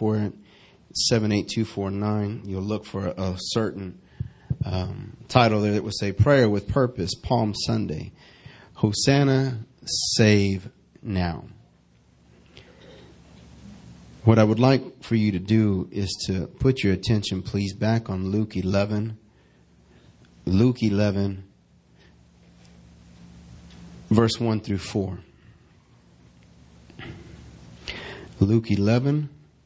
for it, 78249. You'll look for a certain title there that would say Prayer with Purpose, Palm Sunday. Hosanna, save now. What I would like for you to do is to put your attention, please, back on Luke 11. Luke 11, verse 1 through 4. Luke 11,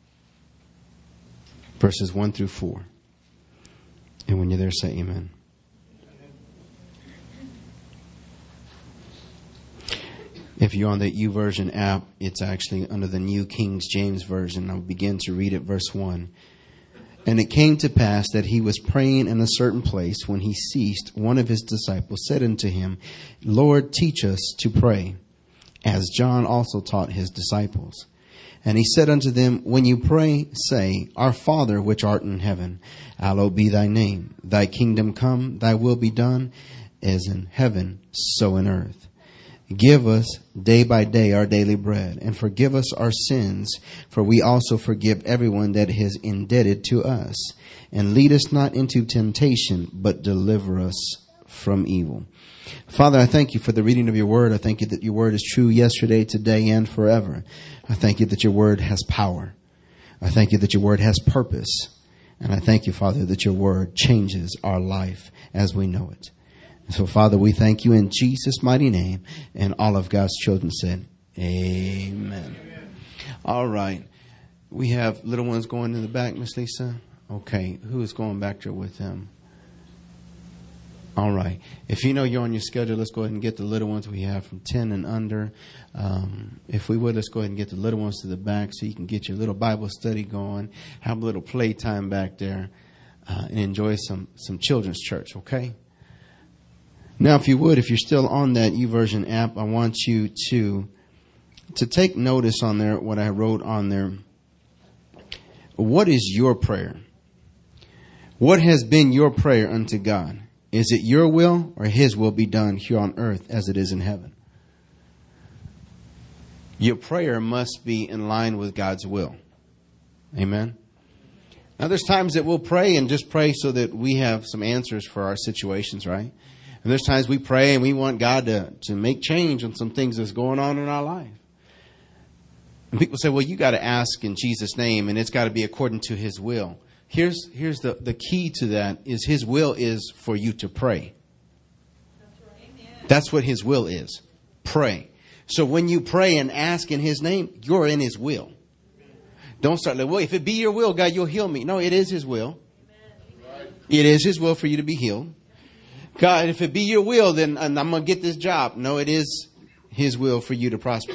verses 1 through 4. And when you're there, say amen. If you're on the YouVersion app, it's actually under the New King James Version. I'll begin to read it, verse 1. And it came to pass that he was praying in a certain place. When he ceased, one of his disciples said unto him, Lord, teach us to pray, as John also taught his disciples. And he said unto them, When you pray, say, Our Father which art in heaven, hallowed be thy name. Thy kingdom come, thy will be done, as in heaven, so in earth. Give us day by day our daily bread, and forgive us our sins, for we also forgive everyone that is indebted to us. And lead us not into temptation, but deliver us from evil. Father, I thank you for the reading of your word. I thank you that your word is true yesterday, today, and forever. I thank you that your word has power. I thank you that your word has purpose. And I thank you, Father, that your word changes our life as we know it. So, Father, we thank you in Jesus' mighty name. And all of God's children said, amen. All right. We have little ones going in the back, Miss Lisa. Okay. Who is going back there with them? All right. If you know you're on your schedule, let's go ahead and get the little ones we have from 10 and under. If we would, let's go ahead and get the little ones to the back so you can get your little Bible study going. Have a little playtime back there and enjoy some children's church, okay? Now, if you would, if you're still on that YouVersion app, I want you to take notice on there, what I wrote on there. What is your prayer? What has been your prayer unto God? Is it your will or his will be done here on earth as it is in heaven? Your prayer must be in line with God's will. Amen. Now, there's times that we'll pray and just pray so that we have some answers for our situations, right? And there's times we pray and we want God to make change on some things that's going on in our life. And people say, well, you got to ask in Jesus' name and it's got to be according to his will. Here's the key to that is his will is for you to pray. That's what his will is. Pray. So when you pray and ask in his name, you're in his will. Don't start like, well, if it be your will, God, you'll heal me. No, it is his will. It is his will for you to be healed. God, if it be your will, then I'm going to get this job. No, it is his will for you to prosper.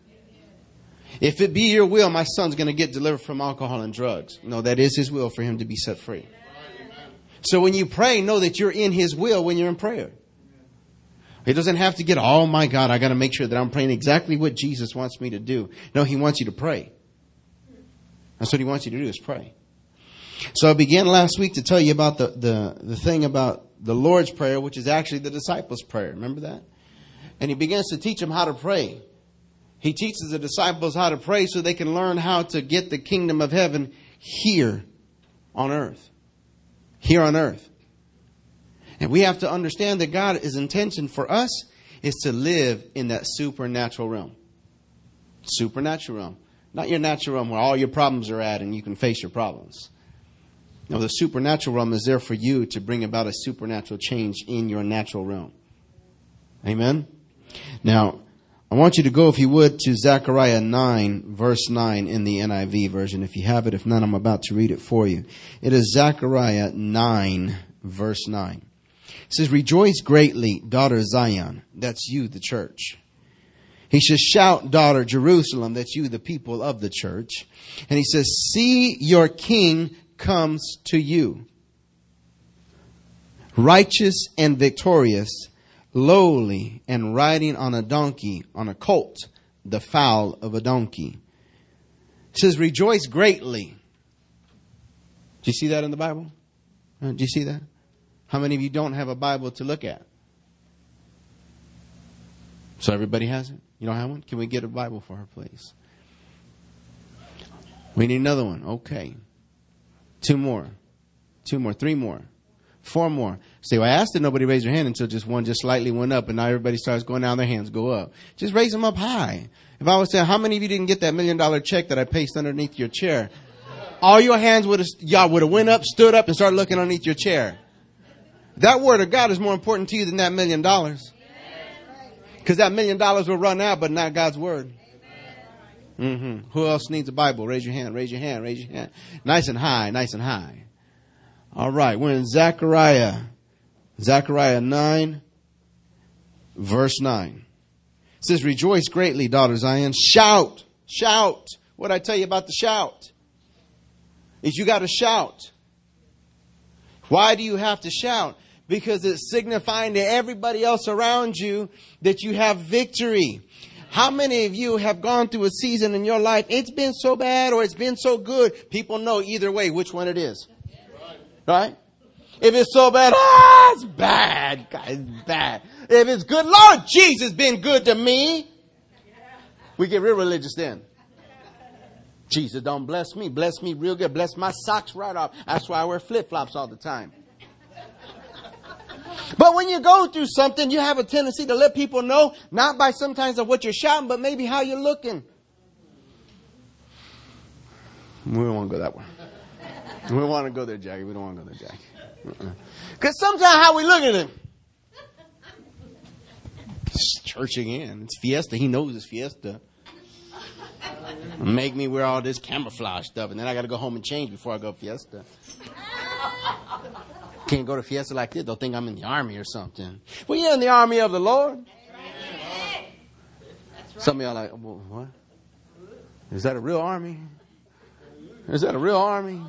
If it be your will, my son's going to get delivered from alcohol and drugs. No, that is his will for him to be set free. So when you pray, know that you're in his will when you're in prayer. It doesn't have to get, oh my God, I got to make sure that I'm praying exactly what Jesus wants me to do. No, he wants you to pray. That's what he wants you to do is pray. So I began last week to tell you about the thing about the Lord's Prayer, which is actually the disciples' prayer. Remember that? And he begins to teach them how to pray. He teaches the disciples how to pray so they can learn how to get the kingdom of heaven here on earth. Here on earth. And we have to understand that God's intention for us is to live in that supernatural realm. Supernatural realm. Not your natural realm where all your problems are at and you can face your problems. No, the supernatural realm is there for you to bring about a supernatural change in your natural realm. Amen? Now, I want you to go, if you would, to Zechariah 9, verse 9 in the NIV version. If you have it, if not, I'm about to read it for you. It is Zechariah 9, verse 9. It says, Rejoice greatly, daughter Zion. That's you, the church. He says, Shout, daughter Jerusalem. That's you, the people of the church. And he says, See, your king comes to you, righteous and victorious, lowly and riding on a donkey, on a colt, the foal of a donkey. It says, Rejoice greatly. Do you see that in the Bible? Do you see that? How many of you don't have a Bible to look at? So everybody has it? You don't have one? Can we get a Bible for her, please? We need another one. Okay. 2 more. 2 more. 3 more. 4 more. See, I asked that nobody raise their hand until just one just slightly went up, and now everybody starts going down, their hands go up. Just raise them up high. If I was saying, how many of you didn't get that $1 million check that I pasted underneath your chair? All your hands y'all would have went up, stood up, and started looking underneath your chair. That word of God is more important to you than that $1 million. Because that $1 million will run out, but not God's word. Who else needs a Bible? Raise your hand, raise your hand, raise your hand. Nice and high, nice and high. All right, we're in Zechariah 9, verse 9. It says, rejoice greatly, daughter Zion. Shout, shout. What did I tell you about the shout? Is you got to shout. Why do you have to shout? Because it's signifying to everybody else around you that you have victory. How many of you have gone through a season in your life? It's been so bad or it's been so good. People know either way which one it is. Right? If it's so bad, it's bad. It's bad. If it's good, Lord Jesus been good to me. We get real religious then. Jesus don't bless me. Bless me real good. Bless my socks right off. That's why I wear flip-flops all the time. But when you go through something, you have a tendency to let people know, not by sometimes of what you're shouting, but maybe how you're looking. We don't want to go that way. We don't want to go there, Jackie. We don't want to go there, Jackie. Because sometimes how we look at him. It's church again. It's fiesta. He knows it's fiesta. Make me wear all this camouflage stuff, and then I got to go home and change before I go fiesta. Can't go to fiesta like this. They'll think I'm in the army or something. Well, you're in the army of the Lord. Some of y'all are like, well, what? Is that a real army? Is that a real army?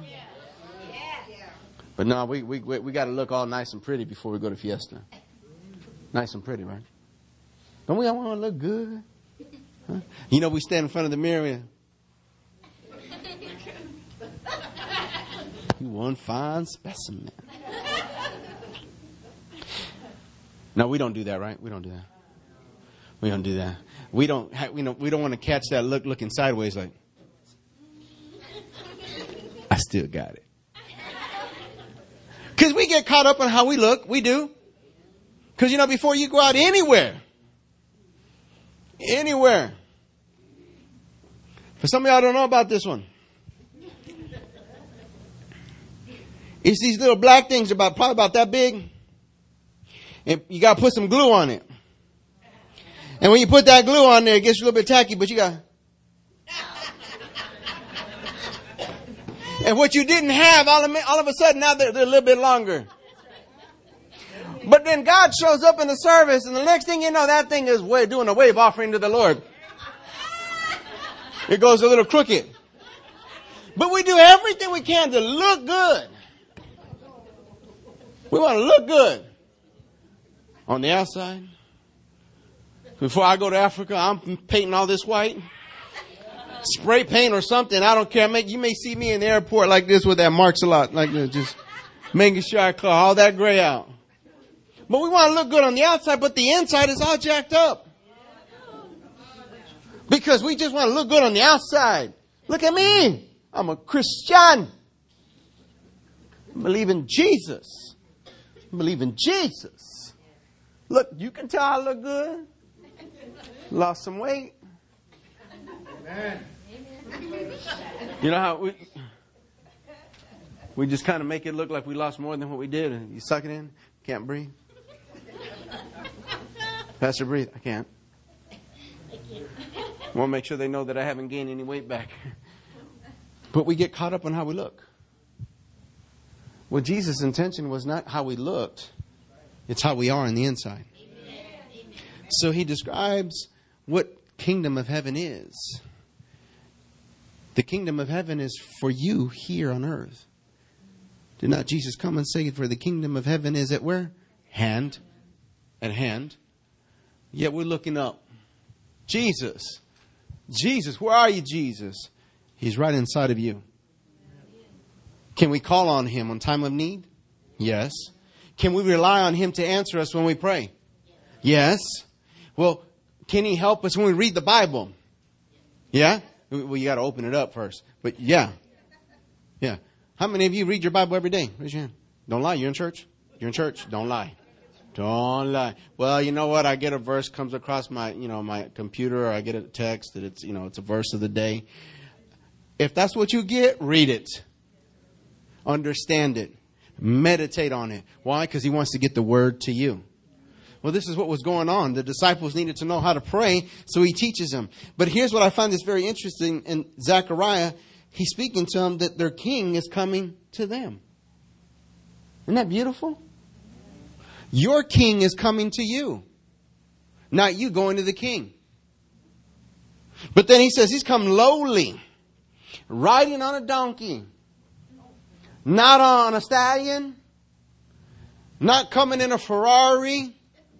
But no, we got to look all nice and pretty before we go to fiesta. Nice and pretty, right? Don't we all want to look good? Huh? You know, we stand in front of the mirror and you one fine specimen. No, we don't do that, right? We don't do that. We don't do that. We don't want to catch that look looking sideways like, I still got it. Because we get caught up on how we look. We do. Because, before you go out anywhere. For some of y'all don't know about this one. It's these little black things probably about that big. And you got to put some glue on it. And when you put that glue on there, it gets a little bit tacky, but you got. And what you didn't have, all of a sudden, now they're a little bit longer. But then God shows up in the service, and the next thing you know, that thing is doing a wave offering to the Lord. It goes a little crooked. But we do everything we can to look good. We want to look good. On the outside. Before I go to Africa, I'm painting all this white. Spray paint or something. I don't care. You may see me in the airport like this with that marks a lot. Like this, just making sure I clear all that gray out. But we want to look good on the outside, but the inside is all jacked up. Because we just want to look good on the outside. Look at me. I'm a Christian. I believe in Jesus. I believe in Jesus. Look, you can tell I look good. Lost some weight. Amen. You know how we just kind of make it look like we lost more than what we did, and you suck it in, can't breathe. Pastor, breathe. I can't. I want to make sure they know that I haven't gained any weight back. But we get caught up on how we look. Well, Jesus' intention was not how we looked. It's how we are on the inside. So he describes what kingdom of heaven is. The kingdom of heaven is for you here on earth. Did not Jesus come and say, for the kingdom of heaven is at where? Hand. At hand. Yet we're looking up. Jesus. Jesus. Where are you, Jesus? He's right inside of you. Can we call on him on time of need? Yes. Can we rely on him to answer us when we pray? Yes. Well, can he help us when we read the Bible? Yeah. Well, you got to open it up first. But yeah. Yeah. How many of you read your Bible every day? Raise your hand. Don't lie. You're in church? You're in church? Don't lie. Don't lie. Well, you know what? I get a verse comes across my, my computer, or I get a text that it's, it's a verse of the day. If that's what you get, read it. Understand it. Meditate on it. Why? Because he wants to get the word to you. Well, this is what was going on. The disciples needed to know how to pray, so he teaches them. But here's what I find that's very interesting in Zechariah. He's speaking to them that their king is coming to them. Isn't that beautiful? Your king is coming to you. Not you going to the king. But then he says he's come lowly, riding on a donkey, not on a stallion, not coming in a Ferrari,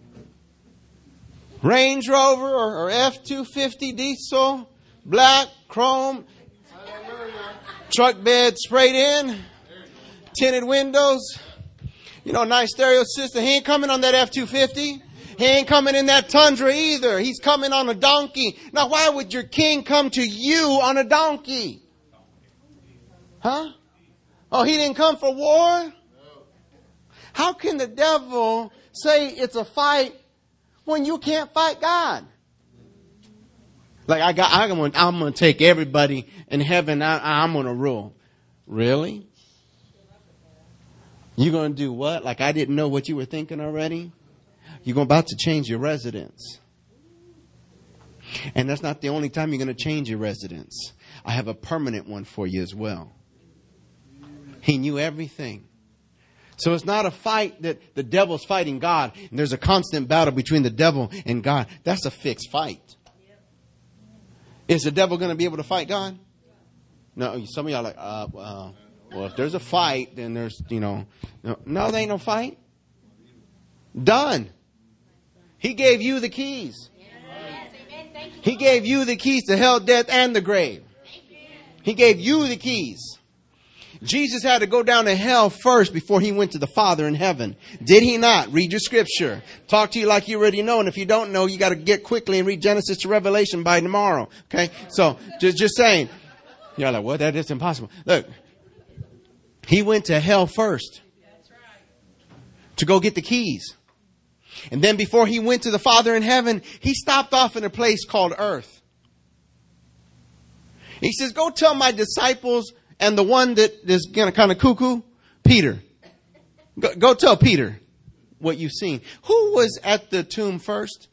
Range Rover or F-250 diesel, black, chrome, truck bed sprayed in, tinted windows, nice stereo system. He ain't coming on that F-250. He ain't coming in that Tundra either. He's coming on a donkey. Now, why would your king come to you on a donkey? Huh? Oh, he didn't come for war? How can the devil say it's a fight when you can't fight God? Like I'm going to take everybody in heaven. I'm going to rule. Really? You're going to do what? Like I didn't know what you were thinking already? You're about to change your residence. And that's not the only time you're going to change your residence. I have a permanent one for you as well. He knew everything. So it's not a fight that the devil's fighting God. And there's a constant battle between the devil and God. That's a fixed fight. Is the devil going to be able to fight God? No, some of y'all are like, well, if there's a fight, then there's, no, there ain't no fight. Done. He gave you the keys. He gave you the keys to hell, death, and the grave. He gave you the keys. Jesus had to go down to hell first before he went to the Father in heaven. Did he not? Read your scripture. Talk to you like you already know. And if you don't know, you got to get quickly and read Genesis to Revelation by tomorrow. Okay. So just saying, you're like, what? That is impossible. Look, he went to hell first to go get the keys. And then before he went to the Father in heaven, he stopped off in a place called earth. He says, go tell my disciples and the one that is kind of cuckoo, Peter. Go tell Peter what you've seen. Who was at the tomb first?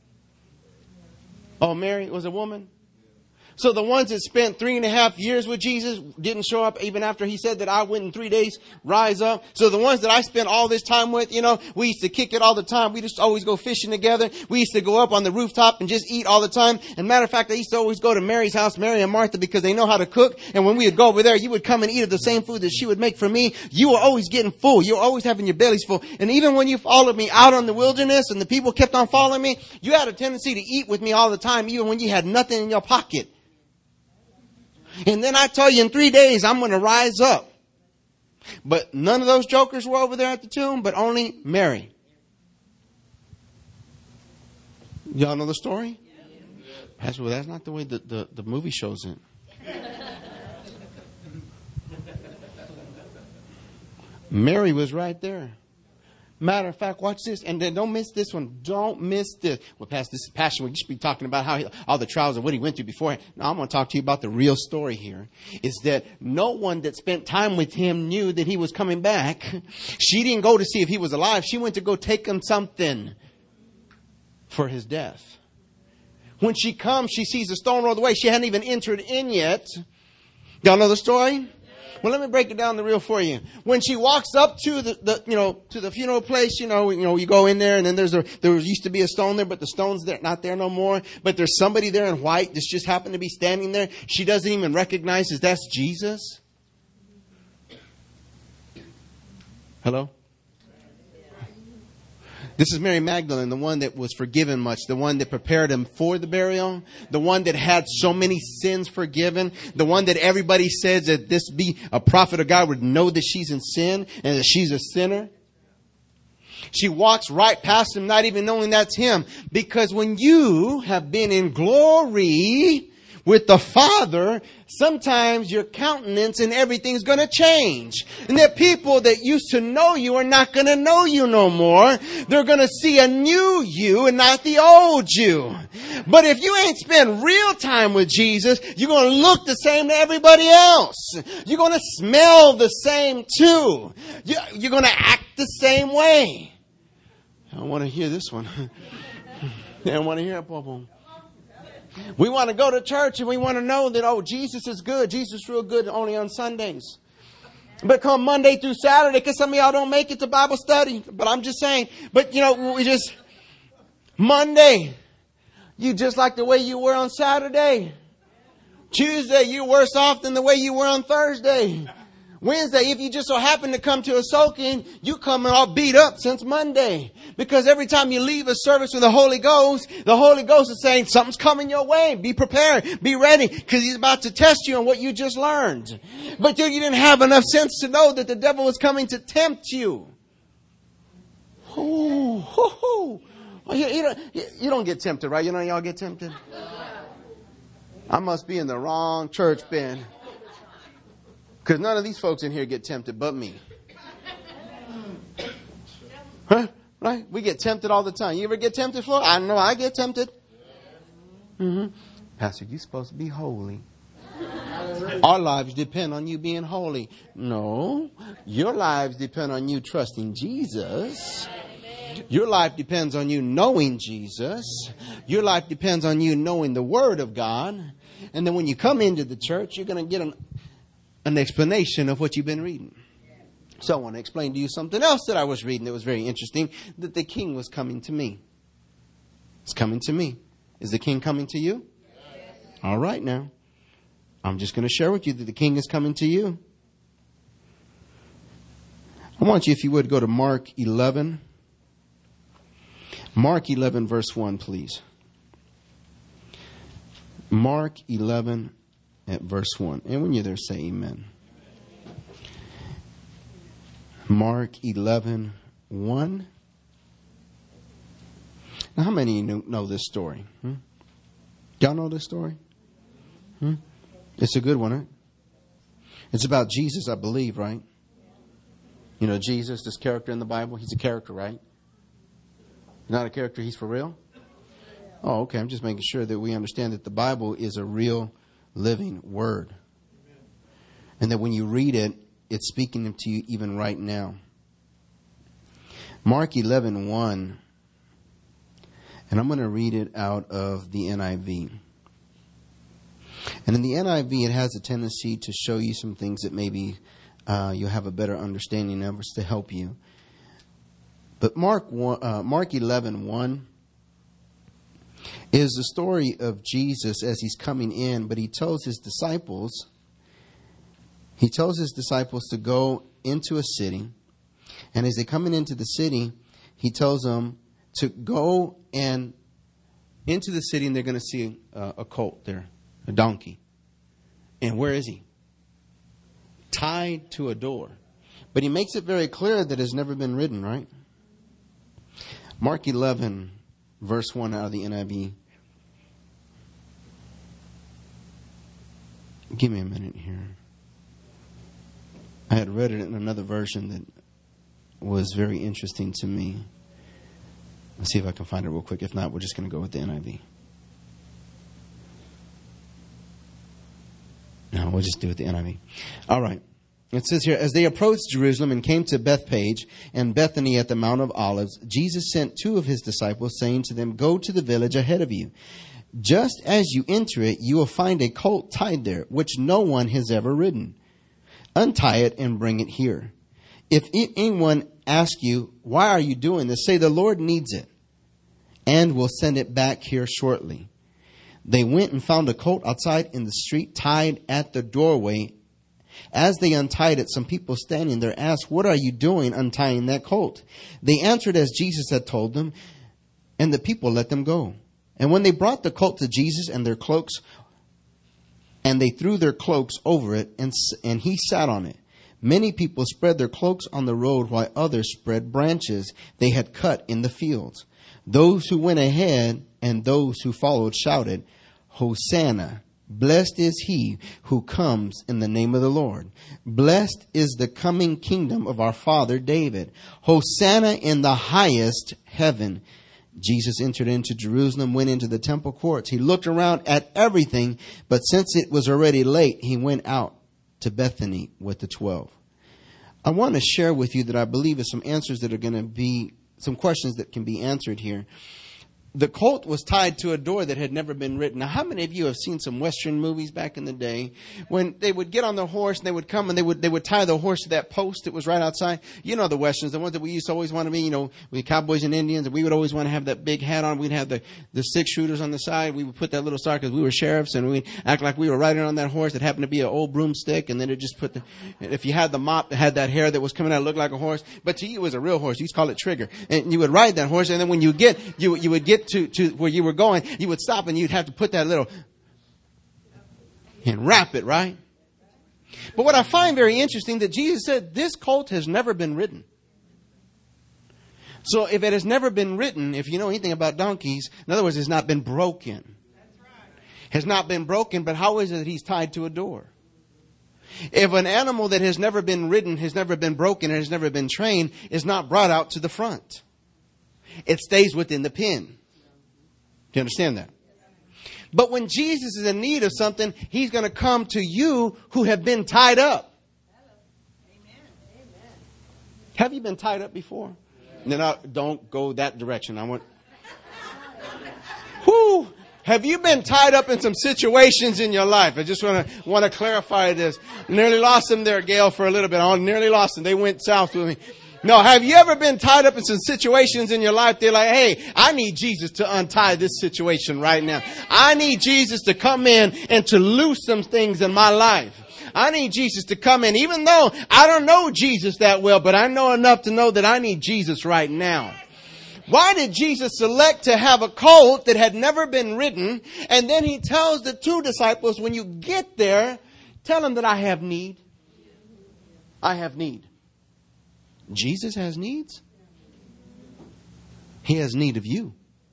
Oh, Mary was a woman. So the ones that spent 3.5 years with Jesus didn't show up even after he said that I went in 3 days, rise up. So the ones that I spent all this time with, we used to kick it all the time. We just always go fishing together. We used to go up on the rooftop and just eat all the time. And matter of fact, I used to always go to Mary's house, Mary and Martha, because they know how to cook. And when we would go over there, you would come and eat of the same food that she would make for me. You were always getting full. You were always having your bellies full. And even when you followed me out on the wilderness and the people kept on following me, you had a tendency to eat with me all the time, even when you had nothing in your pocket. And then I tell you in 3 days, I'm going to rise up. But none of those jokers were over there at the tomb, but only Mary. Y'all know the story? Pastor, well, that's not the way the movie shows it. Mary was right there. Matter of fact, watch this. And then don't miss this one. Don't miss this. Well, Pastor, this is Passion Week. You should be talking about how all the trials and what he went through before. Now, I'm going to talk to you about the real story here. Is that no one that spent time with him knew that he was coming back. She didn't go to see if he was alive. She went to go take him something for his death. When she comes, she sees the stone rolled away. She hadn't even entered in yet. Y'all know the story? Well, let me break it down the real for you. When she walks up to the funeral place, you go in there and then there used to be a stone there, but the stone's there, not there no more. But there's somebody there in white that's just happened to be standing there. She doesn't even recognize that's Jesus. Hello? This is Mary Magdalene, the one that was forgiven much, the one that prepared him for the burial, the one that had so many sins forgiven, the one that everybody says that this be a prophet of God would know that she's in sin and that she's a sinner. She walks right past him, not even knowing that's him. Because when you have been in glory, with the Father, sometimes your countenance and everything's going to change. And there are people that used to know you are not going to know you no more. They're going to see a new you and not the old you. But if you ain't spent real time with Jesus, you're going to look the same to everybody else. You're going to smell the same too. You're going to act the same way. I don't want to hear this one. I don't want to hear it, Popo. We want to go to church and we want to know that, oh, Jesus is good. Jesus is real good only on Sundays. But come Monday through Saturday, because some of y'all don't make it to Bible study. But I'm just saying, but Monday, you just like the way you were on Saturday. Tuesday, you're worse off than the way you were on Thursday. Wednesday, if you just so happen to come to a soaking, you come all beat up since Monday. Because every time you leave a service with the Holy Ghost is saying something's coming your way. Be prepared. Be ready. Because He's about to test you on what you just learned. But you didn't have enough sense to know that the devil was coming to tempt you. You don't get tempted, right? You know y'all get tempted? I must be in the wrong church, Ben. Because none of these folks in here get tempted but me. Huh? Right? We get tempted all the time. You ever get tempted, Flo? I know I get tempted. Mm-hmm. Pastor, you're supposed to be holy. Our lives depend on you being holy. No. Your lives depend on you trusting Jesus. Your life depends on you knowing Jesus. Your life depends on you knowing the Word of God. And then when you come into the church, you're going to get an explanation of what you've been reading. So I want to explain to you something else that I was reading that was very interesting, that the King was coming to me. It's coming to me. Is the King coming to you? Yes. All right now. I'm just going to share with you that the King is coming to you. I want you, if you would, go to Mark 11. Mark 11 verse 1, please. Mark 11 at verse 1. And when you're there, say amen. Mark 11, 1. Now, how many of you know this story? Y'all know this story? It's a good one, huh? It's about Jesus, I believe, right? You know, Jesus, this character in the Bible, he's a character, right? Not a character, he's for real? Oh, okay. I'm just making sure that we understand that the Bible is a real living word. And that when you read it, it's speaking to you even right now. Mark 11:1. And I'm going to read it out of the NIV. And in the NIV, it has a tendency to show you some things that maybe you'll have a better understanding of, to help you. But Mark 11:1 is the story of Jesus as he's coming in, but he tells his disciples to go into a city. And as they're coming into the city, he tells them to go and into the city, and they're going to see a colt there, a donkey. And where is he? Tied to a door. But he makes it very clear that it's never been ridden, right? Mark 11, verse 1 out of the NIV. Give me a minute here. I had read it in another version that was very interesting to me. Let's see if I can find it real quick. If not, we're just going to go with the NIV. No, we'll just do it the NIV. All right. It says here, as they approached Jerusalem and came to Bethphage and Bethany at the Mount of Olives, Jesus sent two of his disciples, saying to them, "Go to the village ahead of you. Just as you enter it, you will find a colt tied there, which no one has ever ridden. Untie it and bring it here. If anyone asks you, 'Why are you doing this?' say, 'The Lord needs it, and will send it back here shortly.' They went and found a colt outside in the street, tied at the doorway. As they untied it, some people standing there asked, 'What are you doing untying that colt?' They answered as Jesus had told them, and the people let them go. And when they brought the colt to Jesus and their cloaks, and they threw their cloaks over it, and he sat on it. Many people spread their cloaks on the road, while others spread branches they had cut in the fields. Those who went ahead and those who followed shouted, 'Hosanna Blessed is he who comes in the name of the Lord. Blessed is the coming kingdom of our father David. Hosanna in the highest heaven. Jesus entered into Jerusalem, went into the temple courts. He looked around at everything, but since it was already late, he went out to Bethany with the 12. I want to share with you that I believe is some answers that are going to be, some questions that can be answered here. The colt was tied to a door that had never been written. Now, how many of you have seen some Western movies back in the day when they would get on the horse and they would come and they would tie the horse to that post that was right outside? You know the Westerns, the ones that we used to always want to be, we cowboys and Indians, and we would always want to have that big hat on. We'd have the 6 shooters on the side. We would put that little star because we were sheriffs, and we'd act like we were riding on that horse that happened to be an old broomstick, and then it just if you had the mop that had that hair that was coming out, it looked like a horse, but to you it was a real horse. You used to call it Trigger. And you would ride that horse, and then when you would get to where you were going, you would stop and you'd have to put that little and wrap it, right? But what I find very interesting that Jesus said, this colt has never been ridden. So if it has never been ridden, if you know anything about donkeys, in other words, it's not been broken. Has not been broken, but how is it that he's tied to a door? If an animal that has never been ridden, has never been broken, and has never been trained, is not brought out to the front, it stays within the pen. Do you understand that? But when Jesus is in need of something, he's going to come to you who have been tied up. Have you been tied up before? No, don't go that direction. Have you been tied up in some situations in your life? I just want to clarify this. Nearly lost them there, Gail, for a little bit. I nearly lost them. They went south with me. No, have you ever been tied up in some situations in your life? They're like, hey, I need Jesus to untie this situation right now. I need Jesus to come in and to loose some things in my life. I need Jesus to come in, even though I don't know Jesus that well, but I know enough to know that I need Jesus right now. Why did Jesus select to have a colt that had never been ridden? And then he tells the 2 disciples, when you get there, tell them that I have need. I have need. Jesus has needs. He has need of you.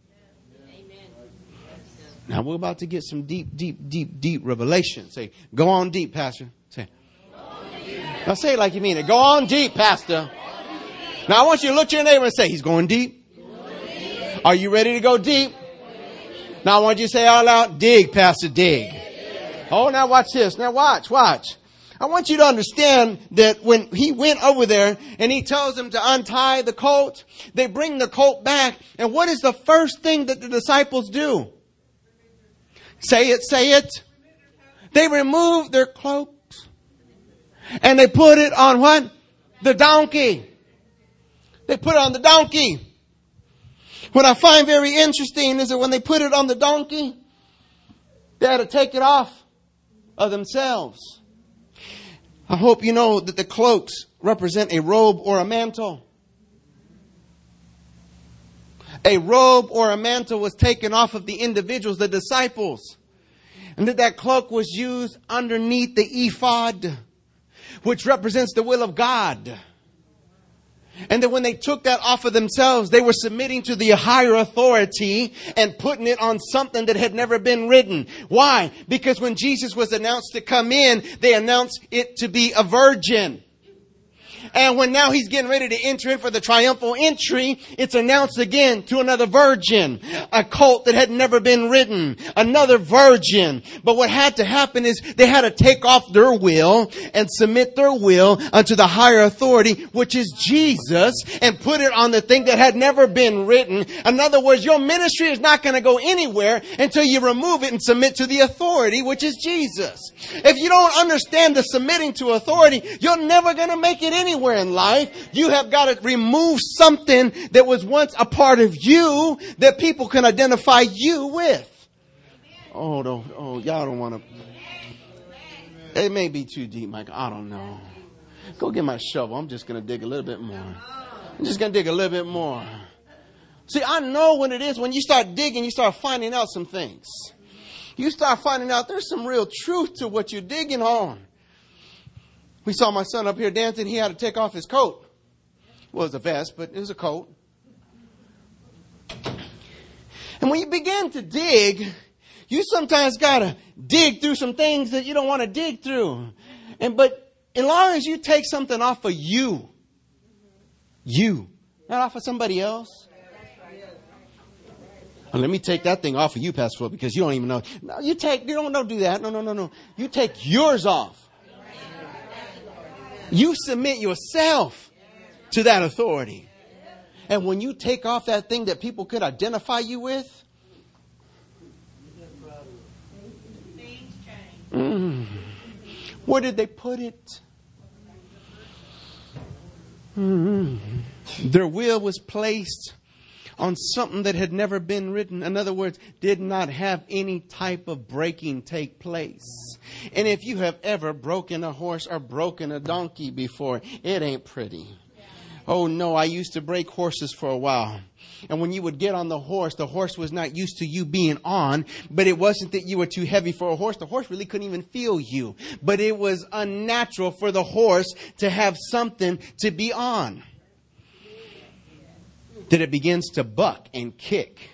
Now we're about to get some deep revelation. Say, go on deep, Pastor. Say, now say it like you mean it. Go on deep, Pastor. Now I want you to look to your neighbor and say, he's going deep. Are you ready to go deep? Now I want you to say out loud, dig, Pastor, dig. Oh, now watch this. Now watch. I want you to understand that when he went over there and he tells them to untie the colt, they bring the colt back. And what is the first thing that the disciples do? Say it. They remove their cloaks and they put it on what? The donkey. They put it on the donkey. What I find very interesting is that when they put it on the donkey, they had to take it off of themselves. I hope you know that the cloaks represent a robe or a mantle. A robe or a mantle was taken off of the individuals, the disciples. And that cloak was used underneath the ephod, which represents the will of God. And that when they took that off of themselves, they were submitting to the higher authority and putting it on something that had never been written. Why? Because when Jesus was announced to come in, they announced it to be a virgin. And when now he's getting ready to enter in for the triumphal entry, it's announced again to another virgin. A colt that had never been ridden. Another virgin. But what had to happen is they had to take off their will and submit their will unto the higher authority, which is Jesus, and put it on the thing that had never been written. In other words, your ministry is not going to go anywhere until you remove it and submit to the authority, which is Jesus. If you don't understand the submitting to authority, you're never going to make it anywhere in life. You have got to remove something that was once a part of you that people can identify you with. Y'all don't want to. It may be too deep, Mike. I don't know. Go get my shovel. I'm just going to dig a little bit more. I'm just going to dig a little bit more. See, I know what it is. When you start digging, you start finding out some things. You start finding out there's some real truth to what you're digging on. We saw my son up here dancing. He had to take off his coat. Well, it was a vest, but it was a coat. And when you begin to dig, You sometimes got to dig through some things that you don't want to dig through. But as long as you take something off of you, not off of somebody else. Oh, let me take that thing off of you, Pastor Phil, because you don't even know. No, don't do that. No. You take yours off. You submit yourself to that authority. And when you take off that thing that people could identify you with, where did they put it? Their will was placed on something that had never been written. In other words, did not have any type of breaking take place. And if you have ever broken a horse or broken a donkey before, it ain't pretty. Oh no, I used to break horses for a while. And when you would get on the horse was not used to you being on, but it wasn't that you were too heavy for a horse. The horse really couldn't even feel you, but it was unnatural for the horse to have something to be on. That it begins to buck and kick.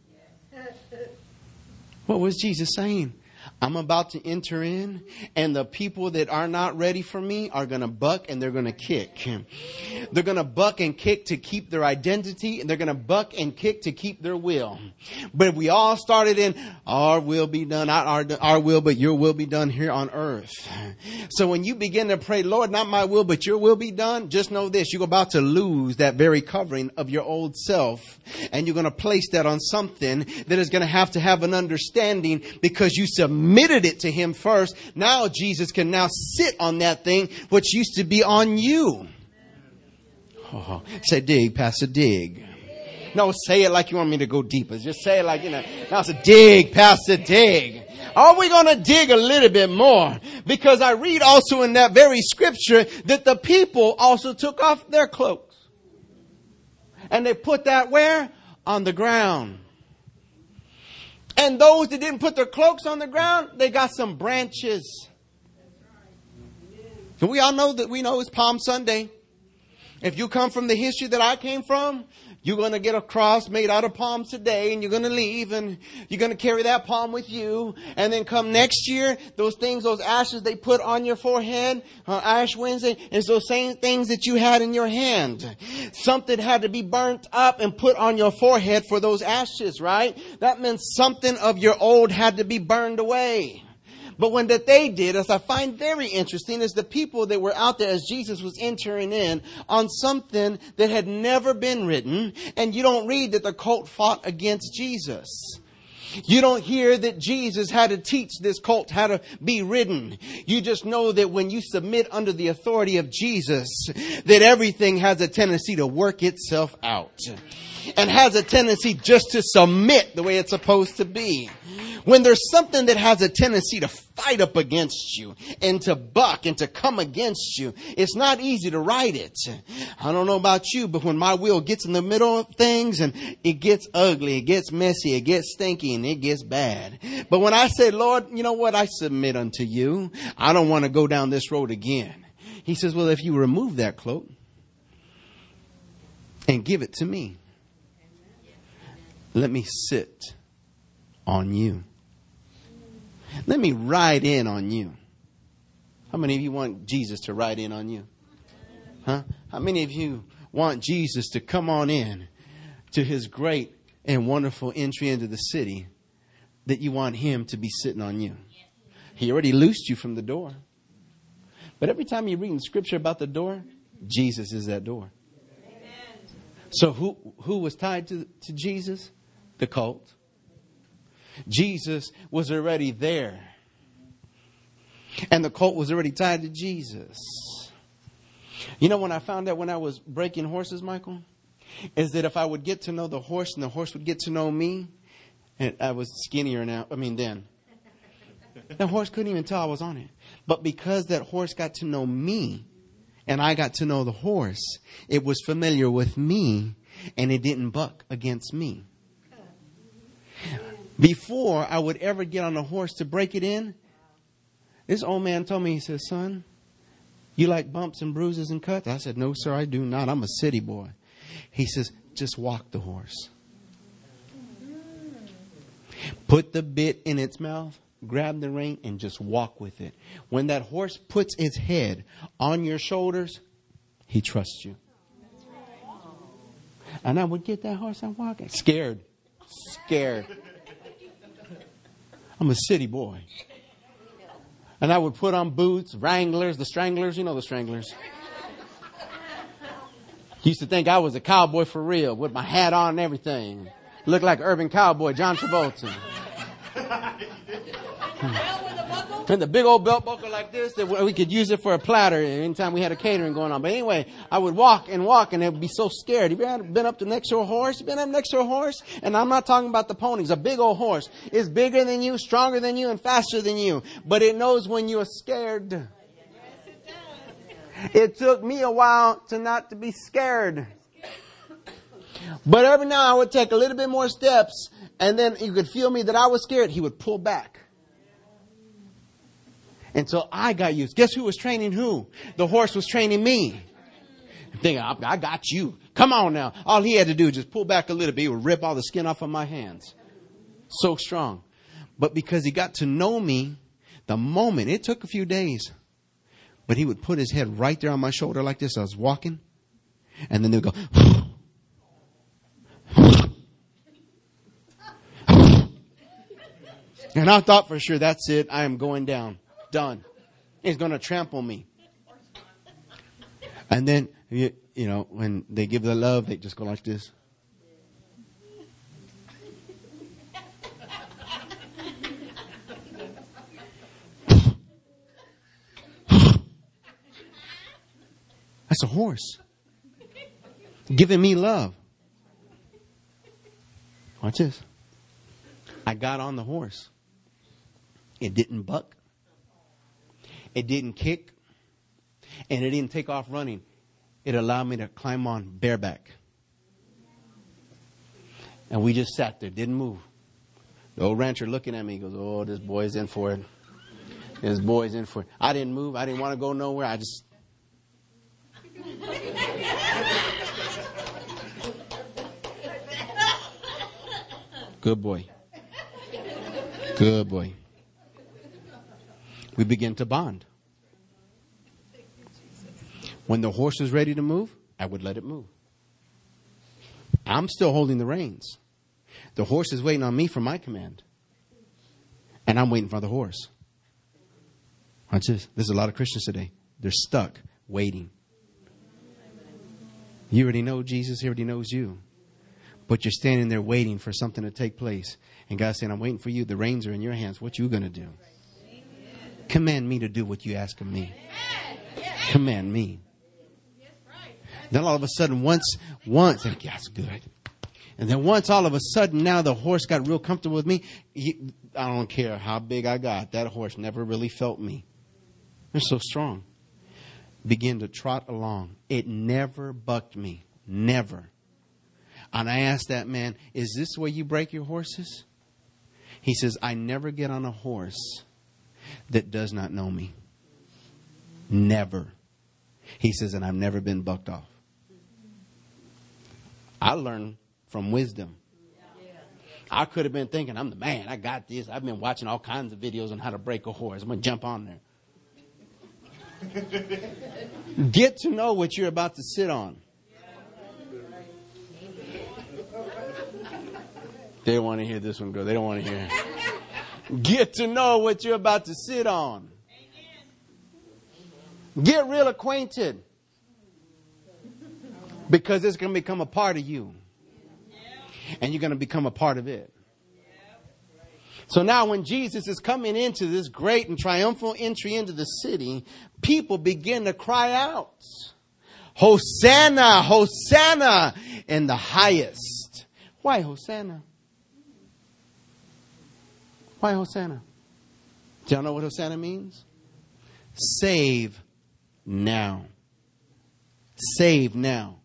What was Jesus saying? I'm about to enter in, and the people that are not ready for me are going to buck and they're going to kick. They're going to buck and kick to keep their identity, and they're going to buck and kick to keep their will. But if we all started in, our will be done, not our will, but your will be done here on earth. So when you begin to pray, Lord, not my will, but your will be done, just know this, you're about to lose that very covering of your old self. And you're going to place that on something that is going to have an understanding, because you submitted it to him first. Now Jesus can now sit on that thing which used to be on you. Oh, say dig, Pastor, dig. No, say it like you want me to go deeper. Just say it like, now it's a dig, Pastor, dig. Are we going to dig a little bit more? Because I read also in that very scripture that the people also took off their cloaks. And they put that where? On the ground. And those that didn't put their cloaks on the ground, they got some branches. And we all know that it's Palm Sunday. If you come from the history that I came from, you're going to get a cross made out of palms today, and you're going to leave, and you're going to carry that palm with you. And then come next year, those ashes they put on your forehead, Ash Wednesday, is those same things that you had in your hand. Something had to be burnt up and put on your forehead for those ashes, right? That meant something of your old had to be burned away. But when that they did, as I find very interesting, is the people that were out there as Jesus was entering in on something that had never been written. And you don't read that the cult fought against Jesus. You don't hear that Jesus had to teach this cult how to be ridden. You just know that when you submit under the authority of Jesus, that everything has a tendency to work itself out. And has a tendency just to submit the way it's supposed to be. When there's something that has a tendency to fight up against you and to buck and to come against you, it's not easy to right it. I don't know about you, but when my will gets in the middle of things and it gets ugly, it gets messy, it gets stinky, and it gets bad. But when I say, Lord, you know what? I submit unto you. I don't want to go down this road again. He says, well, if you remove that cloak and give it to me, let me sit on you. Let me ride in on you. How many of you want Jesus to ride in on you? Huh? How many of you want Jesus to come on in to his great and wonderful entry into the city, that you want him to be sitting on you? He already loosed you from the door. But every time you read in scripture about the door, Jesus is that door. So who was tied to Jesus? The cult. Jesus was already there. And the colt was already tied to Jesus. You know, when I found out when I was breaking horses, Michael, is that if I would get to know the horse and the horse would get to know me, and I was skinnier now, then. The horse couldn't even tell I was on it. But because that horse got to know me and I got to know the horse, it was familiar with me and it didn't buck against me. Before I would ever get on a horse to break it in, this old man told me, he says, son, you like bumps and bruises and cuts? I said, no, sir, I do not. I'm a city boy. He says, just walk the horse. Put the bit in its mouth, grab the rein, and just walk with it. When that horse puts its head on your shoulders, he trusts you. And I would get that horse and walk it. Scared. I'm a city boy. And I would put on boots, Wranglers, the Stranglers. You know the Stranglers. Used to think I was a cowboy for real with my hat on and everything. Looked like urban cowboy, John Travolta. And the big old belt buckle like this, that we could use it for a platter anytime we had a catering going on. But anyway, I would walk, and it would be so scared. Have you ever been up next to a horse? You been up next to a horse? And I'm not talking about the ponies. A big old horse is bigger than you, stronger than you, and faster than you. But it knows when you are scared. It took me a while not to be scared. But every now I would take a little bit more steps, and then you could feel me that I was scared. He would pull back. Until I got used. Guess who was training who? The horse was training me. I'm thinking, I got you. Come on now. All he had to do was just pull back a little bit. He would rip all the skin off of my hands. So strong. But because he got to know me, the moment, it took a few days. But he would put his head right there on my shoulder like this. I was walking. And then they would go. And I thought for sure, that's it. I am going down. Done. He's going to trample me. And then, you know, when they give the love, they just go like this. That's a horse. Giving me love. Watch this. I got on the horse. It didn't buck. It didn't kick. And it didn't take off running. It allowed me to climb on bareback. And we just sat there, didn't move. The old rancher looking at me goes, oh, this boy's in for it. This boy's in for it. I didn't move. I didn't want to go nowhere. I just... Good boy. Good boy. We begin to bond. When the horse was ready to move, I would let it move. I'm still holding the reins. The horse is waiting on me for my command. And I'm waiting for the horse. Watch this. There's a lot of Christians today. They're stuck waiting. You already know Jesus. He already knows you. But you're standing there waiting for something to take place. And God's saying, I'm waiting for you. The reins are in your hands. What you going to do? Command me to do what you ask of me. Command me. Then all of a sudden, once, and that's good. And then once all of a sudden, now the horse got real comfortable with me. I don't care how big I got. That horse never really felt me. They're so strong. Begin to trot along. It never bucked me. Never. And I asked that man, is this the way you break your horses? He says, I never get on a horse that does not know me. Never. He says, and I've never been bucked off. I learned from wisdom. I could have been thinking, I'm the man. I got this. I've been watching all kinds of videos on how to break a horse. I'm going to jump on there. Get to know what you're about to sit on. They don't want to hear this one, girl. They don't want to hear it. Get to know what you're about to sit on. Get real acquainted. Because it's going to become a part of you. And you're going to become a part of it. So now when Jesus is coming into this great and triumphal entry into the city, people begin to cry out, Hosanna, Hosanna in the highest. Why Hosanna? Why Hosanna? Do y'all know what Hosanna means? Save now. Save now.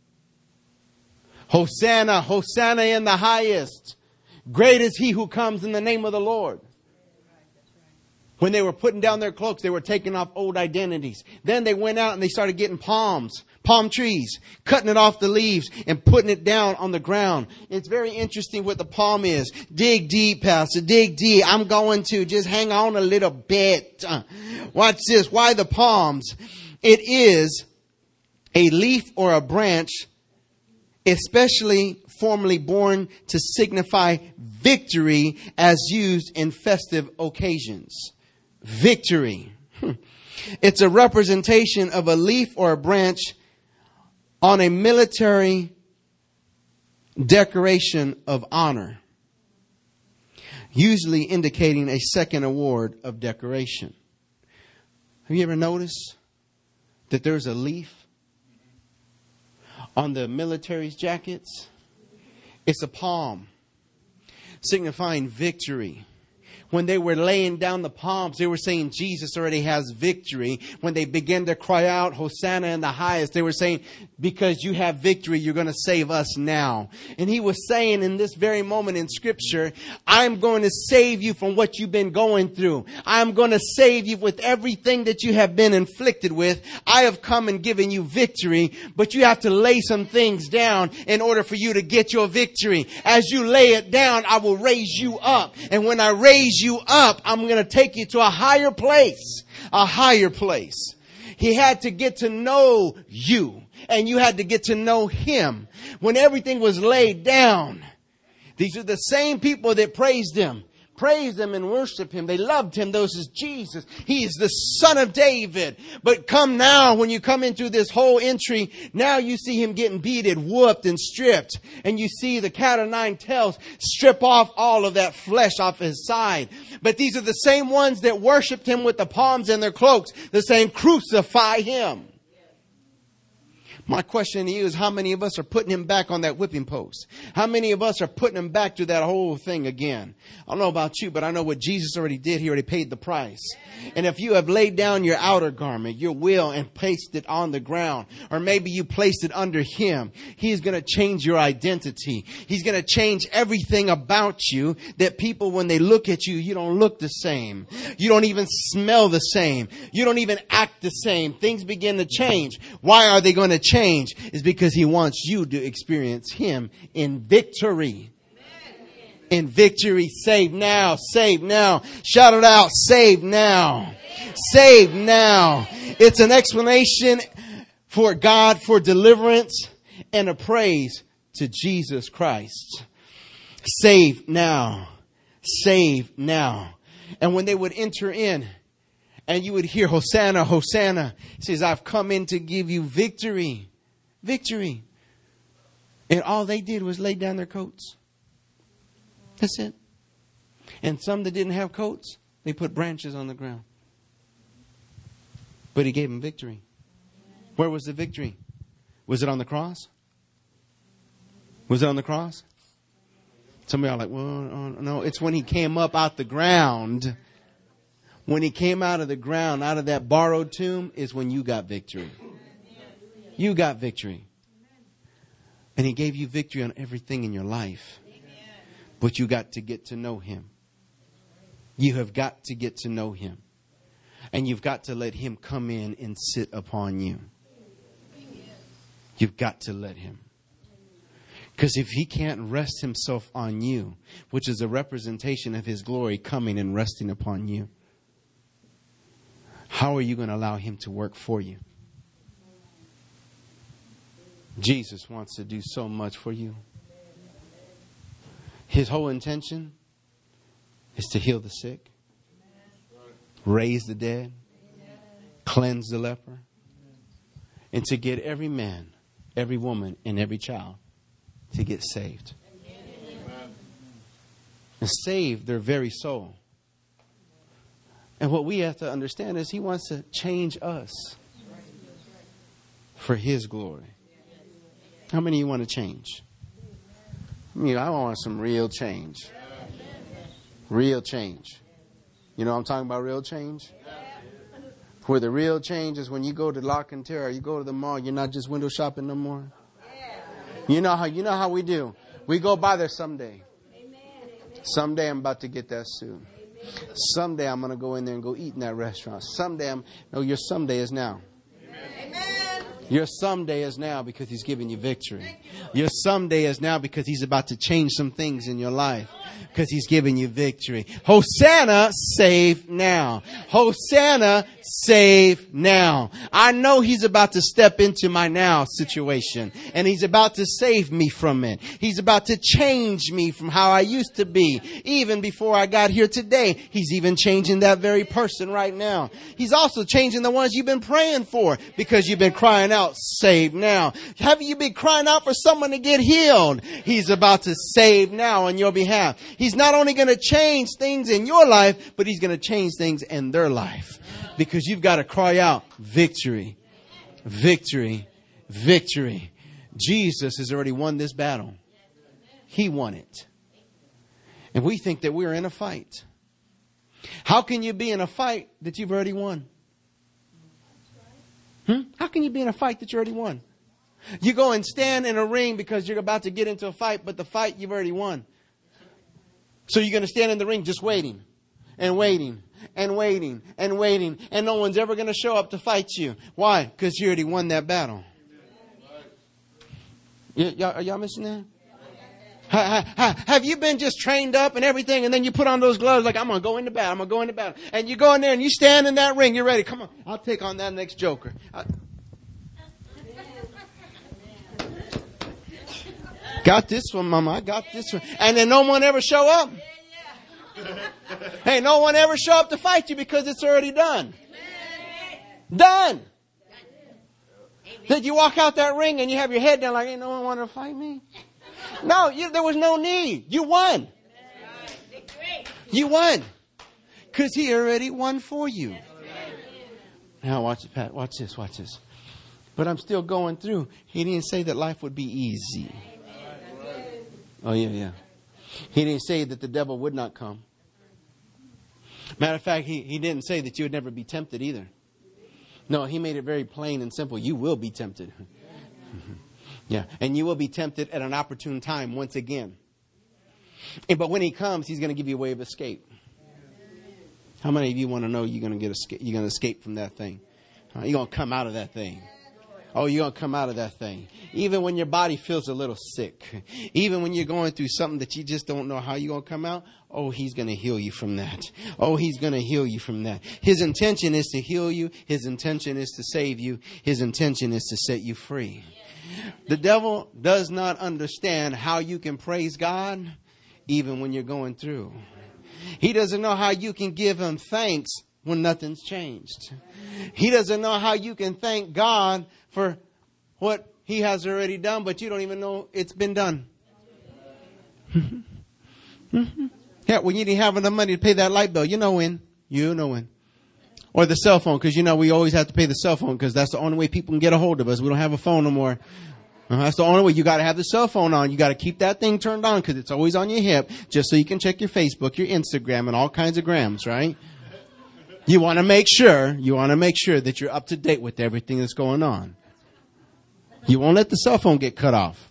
Hosanna, Hosanna in the highest. Great is he who comes in the name of the Lord. When they were putting down their cloaks, they were taking off old identities. Then they went out and they started getting palm trees, cutting it off the leaves and putting it down on the ground. It's very interesting what the palm is. Dig deep, Pastor, dig deep. I'm going to just hang on a little bit. Watch this. Why the palms? It is a leaf or a branch, especially formerly borne to signify victory as used in festive occasions. Victory. It's a representation of a leaf or a branch on a military decoration of honor, usually indicating a second award of decoration. Have you ever noticed that there's a leaf on the military's jackets? It's a palm, signifying victory. When they were laying down the palms, they were saying Jesus already has victory. When they began to cry out, Hosanna in the highest, they were saying, because you have victory, you're going to save us now. And he was saying in this very moment in Scripture, I'm going to save you from what you've been going through. I'm going to save you with everything that you have been inflicted with. I have come and given you victory, but you have to lay some things down in order for you to get your victory. As you lay it down, I will raise you up. And when I raise you up, I'm going to take you to a higher place. A higher place. He had to get to know you, and you had to get to know him. When everything was laid down, these are the same people that praised him and worshiped him. They loved him. Those is Jesus. He is the Son of David. But come now, when you come into this whole entry, now you see him getting beaten, whooped, and stripped. And you see the cat o' nine tails strip off all of that flesh off his side. But these are the same ones that worshiped him with the palms in their cloaks. The same crucify him. My question to you is, how many of us are putting him back on that whipping post? How many of us are putting him back to that whole thing again? I don't know about you, but I know what Jesus already did. He already paid the price. And if you have laid down your outer garment, your will, and placed it on the ground, or maybe you placed it under him, he's going to change your identity. He's going to change everything about you, that people, when they look at you, you don't look the same. You don't even smell the same. You don't even act the same. Things begin to change. Why are they going to change? Is because he wants you to experience him in victory. In victory. Save now. Save now. Shout it out. Save now. Save now. It's an explanation for God for deliverance and a praise to Jesus Christ. Save now. Save now. And when they would enter in, and you would hear, Hosanna, Hosanna. He says, I've come in to give you victory. Victory. And all they did was lay down their coats. That's it. And some that didn't have coats, they put branches on the ground. But he gave them victory. Where was the victory? Was it on the cross? Was it on the cross? Some of y'all are like, well, no, it's when he came up out the ground. When he came out of the ground, out of that borrowed tomb, is when you got victory. You got victory. And he gave you victory on everything in your life. But you got to get to know him. You have got to get to know him. And you've got to let him come in and sit upon you. You've got to let him. Because if he can't rest himself on you, which is a representation of his glory coming and resting upon you, how are you going to allow him to work for you? Jesus wants to do so much for you. His whole intention is to heal the sick, raise the dead, cleanse the leper, and to get every man, every woman, and every child to get saved. And save their very soul. And what we have to understand is he wants to change us for his glory. How many of you want to change? I want some real change. Real change. You know what I'm talking about, real change? Where the real change is when you go to Lock and Terror, you go to the mall, you're not just window shopping no more. You know how we do. We go by there someday. Someday I'm about to get that suit. Someday I'm going to go in there and go eat in that restaurant. No, your someday is now. Your someday is now because He's giving you victory. Your someday is now because He's about to change some things in your life. Because He's giving you victory. Hosanna, save now. Hosanna, save now. I know He's about to step into my now situation. And He's about to save me from it. He's about to change me from how I used to be. Even before I got here today, He's even changing that very person right now. He's also changing the ones you've been praying for. Because you've been crying out, save now. Haven't you been crying out for someone to get healed? He's about to save now on your behalf. He's not only going to change things in your life, but He's going to change things in their life. Because you've got to cry out, victory, victory, victory. Jesus has already won this battle. He won it. And we think that we're in a fight. How can you be in a fight that you've already won? How can you be in a fight that you already won? You go and stand in a ring because you're about to get into a fight, but the fight you've already won. So you're going to stand in the ring just waiting and waiting and waiting and waiting. And no one's ever going to show up to fight you. Why? Because you already won that battle. Are y'all missing that? Have you been just trained up and everything, and then you put on those gloves like, I'm going to go into battle, I'm going to go into battle. And you go in there and you stand in that ring, you're ready. Come on, I'll take on that next joker. Got this one, Mama. I got this one. And then no one ever show up. Hey, no one ever show up to fight you because it's already done. Done. Did you walk out that ring and you have your head down like, ain't no one want to fight me? No, there was no need. You won. You won. Because He already won for you. Now watch it, Pat. Watch this. Watch this. But I'm still going through. He didn't say that life would be easy. Oh, yeah. He didn't say that the devil would not come. Matter of fact, he didn't say that you would never be tempted either. No, He made it very plain and simple. You will be tempted. Yeah, and you will be tempted at an opportune time once again. But when He comes, He's going to give you a way of escape. How many of you want to know you're going to escape from that thing? You're going to come out of that thing. Oh, you're going to come out of that thing. Even when your body feels a little sick. Even when you're going through something that you just don't know how you're going to come out. Oh, He's going to heal you from that. Oh, He's going to heal you from that. His intention is to heal you. His intention is to save you. His intention is to set you free. The devil does not understand how you can praise God even when you're going through. He doesn't know how you can give Him thanks when nothing's changed. He doesn't know how you can thank God for what He has already done, but you don't even know it's been done. Yeah, when you didn't have enough money to pay that light bill, you know when. Or the cell phone, because we always have to pay the cell phone because that's the only way people can get a hold of us. We don't have a phone no more. That's the only way. You got to have the cell phone on. You got to keep that thing turned on because it's always on your hip just so you can check your Facebook, your Instagram, and all kinds of grams, right? You want to make sure that you're up to date with everything that's going on. You won't let the cell phone get cut off.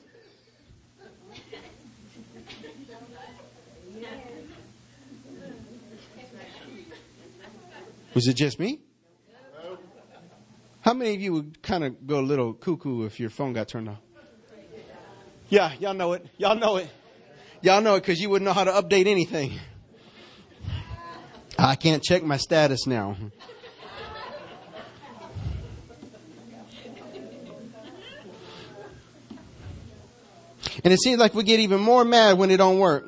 Was it just me? How many of you would kind of go a little cuckoo if your phone got turned off? Yeah, y'all know it. Y'all know it because you wouldn't know how to update anything. I can't check my status now. And it seems like we get even more mad when it don't work.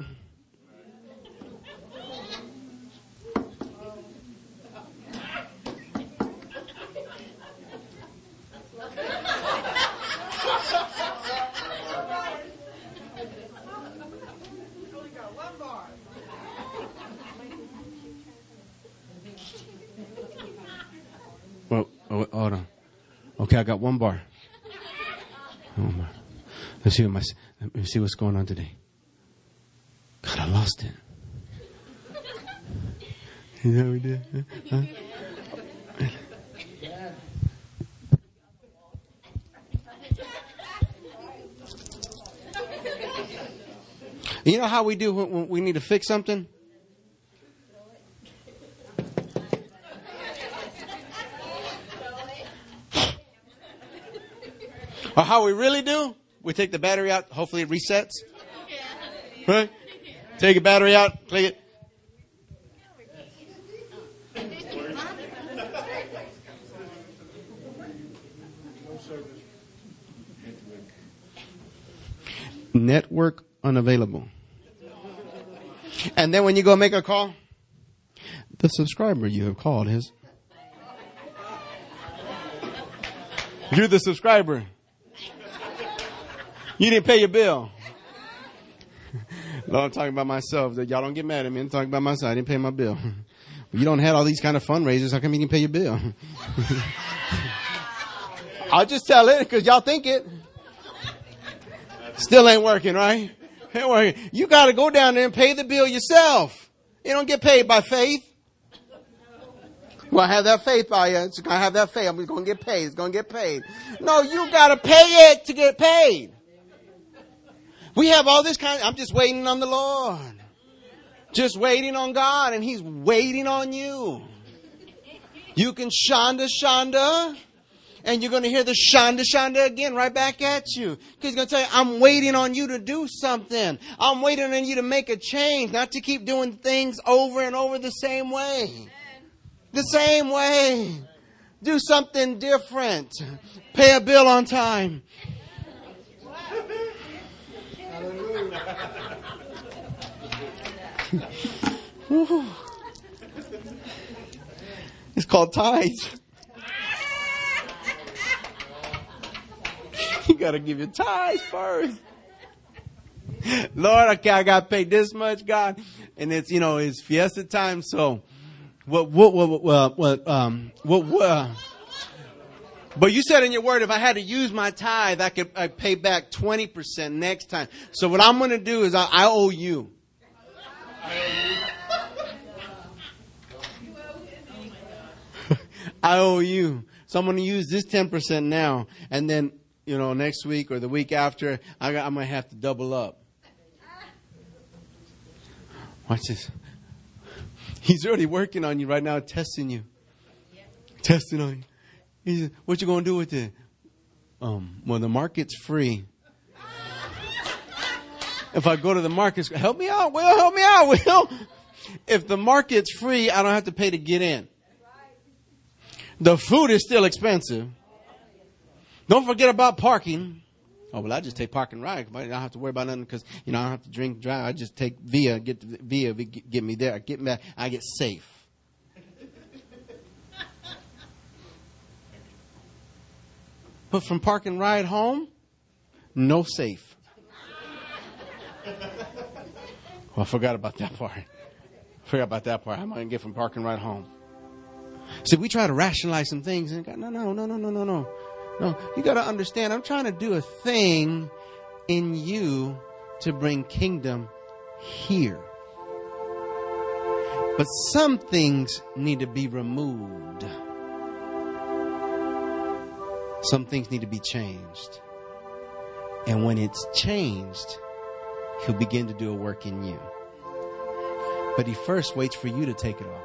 Well, hold on. Okay, I got one bar. Oh my. Let's see what's going on today. God, I lost it. Is that what we did? Huh? You know how we do when we need to fix something? Or how we really do, we take the battery out, hopefully it resets. Right? Take a battery out, click it. Network unavailable. And then when you go make a call, the subscriber you have called is. You're the subscriber. You didn't pay your bill. No, I'm talking about myself. Y'all don't get mad at me. I'm talking about myself. I didn't pay my bill. You don't have all these kind of fundraisers. How come you didn't pay your bill? I'll just tell it because y'all think it. Still ain't working, right? Ain't working. You got to go down there and pay the bill yourself. You don't get paid by faith. Well, I have that faith by you. It's going to have that faith. I'm going to get paid. It's going to get paid. No, you got to pay it to get paid. We have all this kind of, I'm just waiting on the Lord. Just waiting on God, and He's waiting on you. You can shonda, and you're going to hear the shonda again right back at you. Because He's going to tell you, I'm waiting on you to do something. I'm waiting on you to make a change, not to keep doing things over and over the same way. The same way. Do something different. Pay a bill on time. It's called tithes. You got to give your tithes first. Lord, okay, I got to pay this much, God. And it's, it's fiesta time. So but you said in your word, if I had to use my tithe, I'd pay back 20% next time. So what I'm going to do is I owe you. I owe you. So I'm going to use this 10% now. And then, next week or the week after, I might have to double up. Watch this. He's already working on you right now, testing you. Testing on you. He said, what you going to do with it? Well, the market's free. If I go to the market, help me out, Will. Help me out, Will. If the market's free, I don't have to pay to get in. The food is still expensive. Don't forget about parking. Oh, well, I just take park and ride. I don't have to worry about nothing because, I don't have to drive. I just take Via, get me there. Get me back. I get safe. But from park and ride home, no safe. Well, I forgot about that part. I might get from park and ride home. See, we try to rationalize some things and go, no. No, you got to understand, I'm trying to do a thing in you to bring kingdom here. But some things need to be removed. Some things need to be changed. And when it's changed, He'll begin to do a work in you. But He first waits for you to take it off.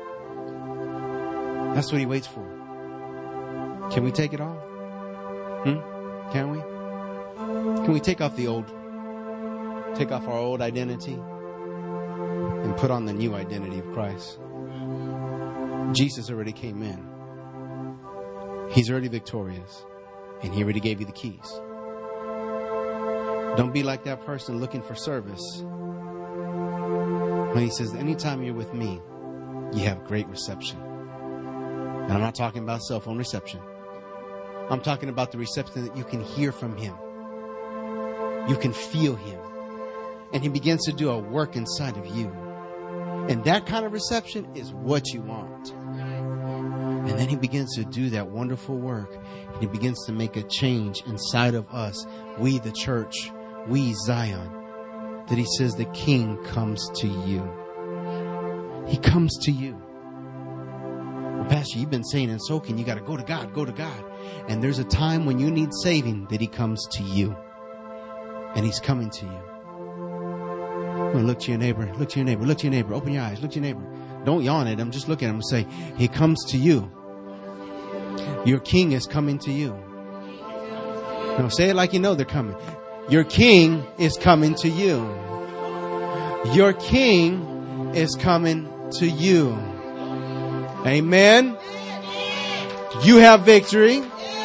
That's what He waits for. Can we take it off? Can we? Can we take off our old identity and put on the new identity of Christ? Jesus already came in. He's already victorious. And He already gave you the keys. Don't be like that person looking for service. When He says, anytime you're with me, you have great reception. And I'm not talking about cell phone reception. I'm talking about the reception that you can hear from Him. You can feel Him. And He begins to do a work inside of you. And that kind of reception is what you want. And then He begins to do that wonderful work. And He begins to make a change inside of us. We, the church, we, Zion. That He says the King comes to you. He comes to you. Well, Pastor, you've been saying and soaking, you got to go to God, go to God. And there's a time when you need saving that He comes to you. And He's coming to you. Well, look to your neighbor, look to your neighbor, look to your neighbor. Open your eyes, look to your neighbor. Don't yawn at him, just look at him and say, He comes to you. Your King is coming to you. No, say it like you know they're coming. Your king is coming to you. Your king is coming to you. Amen. You have victory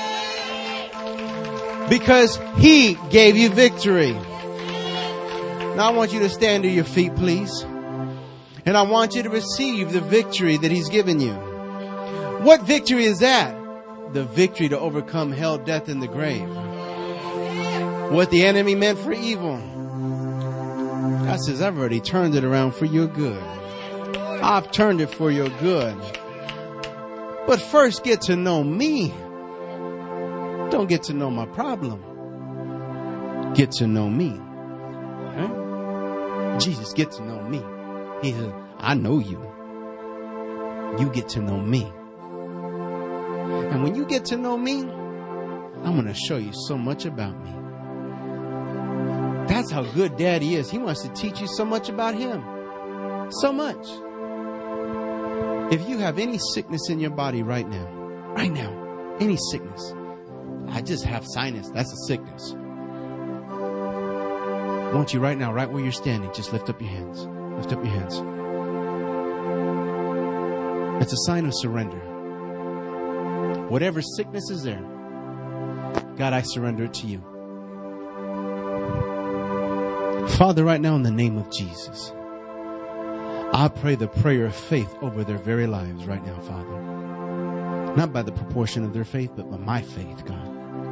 because he gave you victory. Now I want you to stand to your feet, please. And I want you to receive the victory that he's given you. What victory is that? The victory to overcome hell, death, and the grave. What the enemy meant for evil, God says, I've already turned it around for your good. I've turned it for your good. But first get to know me. Don't get to know my problem. Get to know me. Okay? Jesus, get to know me. He said, I know you. You get to know me. And when you get to know me, I'm going to show you so much about me. That's how good Daddy is. He wants to teach you so much about him. So much. If you have any sickness in your body right now, any sickness. I just have sinus. That's a sickness. I want you right now, right where you're standing, just lift up your hands. Lift up your hands. It's a sign of surrender. Whatever sickness is there, God, I surrender it to you. Father, right now in the name of Jesus, I pray the prayer of faith over their very lives right now, Father. Not by the proportion of their faith, but by my faith, God.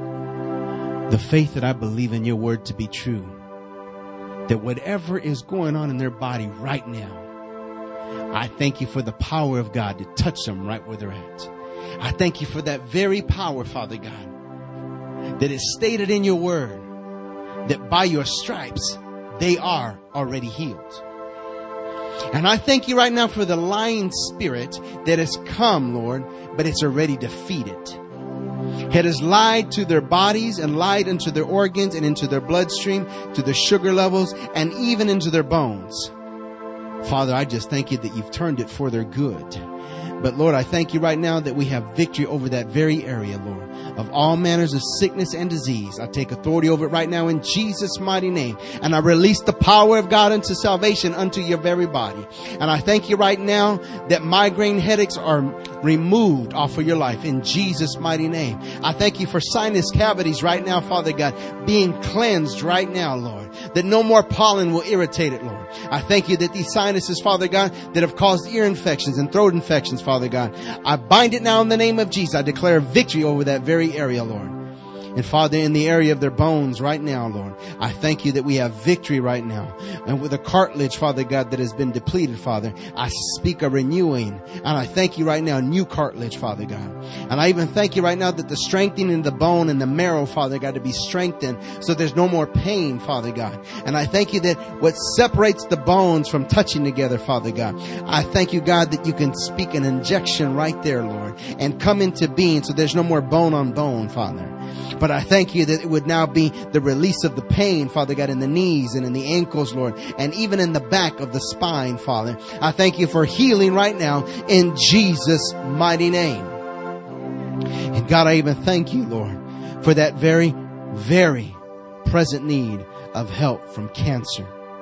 The faith that I believe in your word to be true. That whatever is going on in their body right now, I thank you for the power of God to touch them right where they're at. I thank you for that very power, Father God, that is stated in your word, that by your stripes, they are already healed. And I thank you right now for the lying spirit that has come, Lord, but it's already defeated. It has lied to their bodies and lied into their organs and into their bloodstream, to their sugar levels, and even into their bones. Father, I just thank you that you've turned it for their good. But Lord, I thank you right now that we have victory over that very area, Lord, of all manners of sickness and disease. I take authority over it right now in Jesus' mighty name. And I release the power of God unto salvation unto your very body. And I thank you right now that migraine headaches are removed off of your life in Jesus' mighty name. I thank you for sinus cavities right now, Father God, being cleansed right now, Lord, that no more pollen will irritate it, Lord. I thank you that these sinuses, Father God, that have caused ear infections and throat infections, Father God, I bind it now in the name of Jesus. I declare victory over that very area, Lord. And Father, in the area of their bones right now, Lord, I thank you that we have victory right now. And with the cartilage, Father God, that has been depleted, Father, I speak a renewing. And I thank you right now, new cartilage, Father God. And I even thank you right now that the strengthening of the bone and the marrow, Father God, to be strengthened so there's no more pain, Father God. And I thank you that what separates the bones from touching together, Father God, I thank you, God, that you can speak an injection right there, Lord, and come into being so there's no more bone on bone, Father. But I thank you that it would now be the release of the pain, Father God, in the knees and in the ankles, Lord, and even in the back of the spine, Father. I thank you for healing right now in Jesus' mighty name. And God, I even thank you, Lord, for that very, very present need of help from cancer,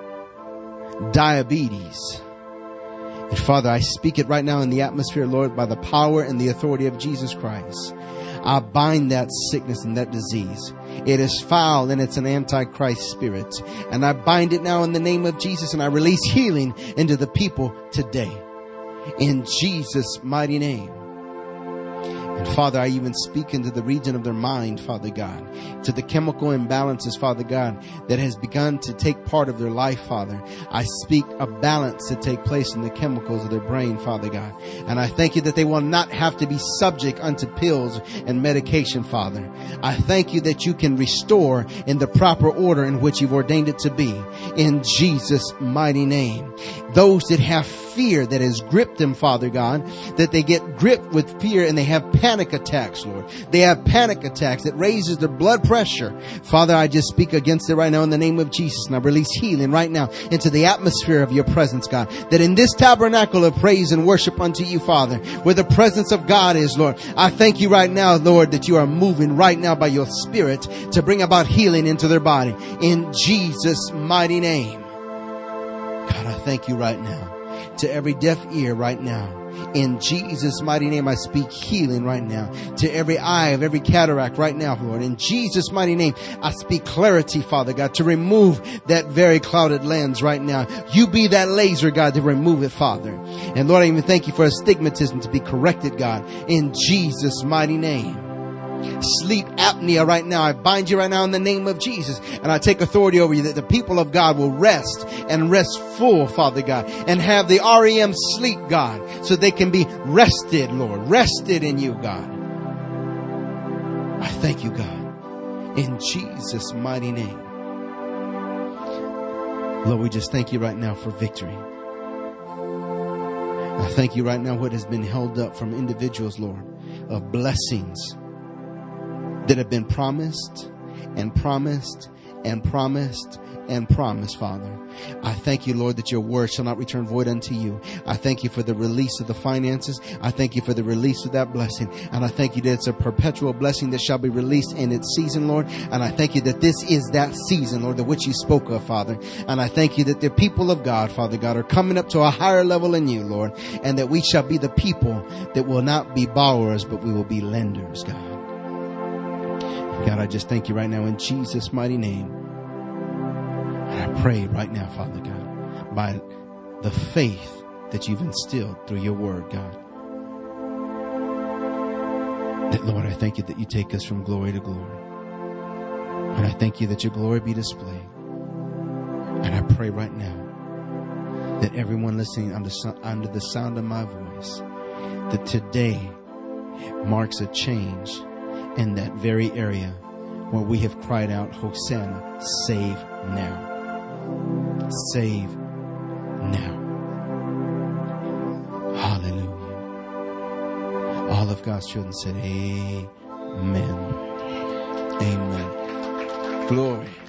diabetes. And Father, I speak it right now in the atmosphere, Lord, by the power and the authority of Jesus Christ. I bind that sickness and that disease. It is foul and it's an antichrist spirit. And I bind it now in the name of Jesus, and I release healing into the people today. In Jesus' mighty name. And Father, I even speak into the region of their mind, Father God, to the chemical imbalances, Father God, that has begun to take part of their life, Father. I speak a balance to take place in the chemicals of their brain, Father God. And I thank you that they will not have to be subject unto pills and medication, Father. I thank you that you can restore in the proper order in which you've ordained it to be. In Jesus' mighty name. Those that have fear that has gripped them, Father God, that they get gripped with fear and they have panic panic attacks, Lord. They have panic attacks that raises their blood pressure. Father, I just speak against it right now in the name of Jesus, and I release healing right now into the atmosphere of your presence, God. That in this tabernacle of praise and worship unto you, Father, where the presence of God is, Lord, I thank you right now, Lord, that you are moving right now by your Spirit to bring about healing into their body. In Jesus' mighty name. God, I thank you right now. To every deaf ear right now. In Jesus' mighty name, I speak healing right now. To every eye of every cataract right now, Lord. In Jesus' mighty name, I speak clarity, Father God, to remove that very clouded lens right now. You be that laser, God, to remove it, Father. And Lord, I even thank you for astigmatism to be corrected, God. In Jesus' mighty name. Sleep apnea right now, I bind you right now in the name of Jesus, and I take authority over you that the people of God will rest and rest full, Father God, and have the REM sleep, God, so they can be rested, Lord, rested in you, God. I thank you, God, in Jesus' mighty name. Lord, we just thank you right now for victory. I thank you right now what has been held up from individuals, Lord, of blessings that have been promised and promised and promised and promised, Father. I thank you, Lord, that your word shall not return void unto you. I thank you for the release of the finances. I thank you for the release of that blessing. And I thank you that it's a perpetual blessing that shall be released in its season, Lord. And I thank you that this is that season, Lord, that which you spoke of, Father. And I thank you that the people of God, Father God, are coming up to a higher level in you, Lord. And that we shall be the people that will not be borrowers, but we will be lenders, God. God, I just thank you right now in Jesus' mighty name. And I pray right now, Father God, by the faith that you've instilled through your word, God, that, Lord, I thank you that you take us from glory to glory. And I thank you that your glory be displayed. And I pray right now that everyone listening under the sound of my voice, that today marks a change in that very area where we have cried out, Hosanna, save now. Save now. Hallelujah. All of God's children said, Amen. Amen. Glory.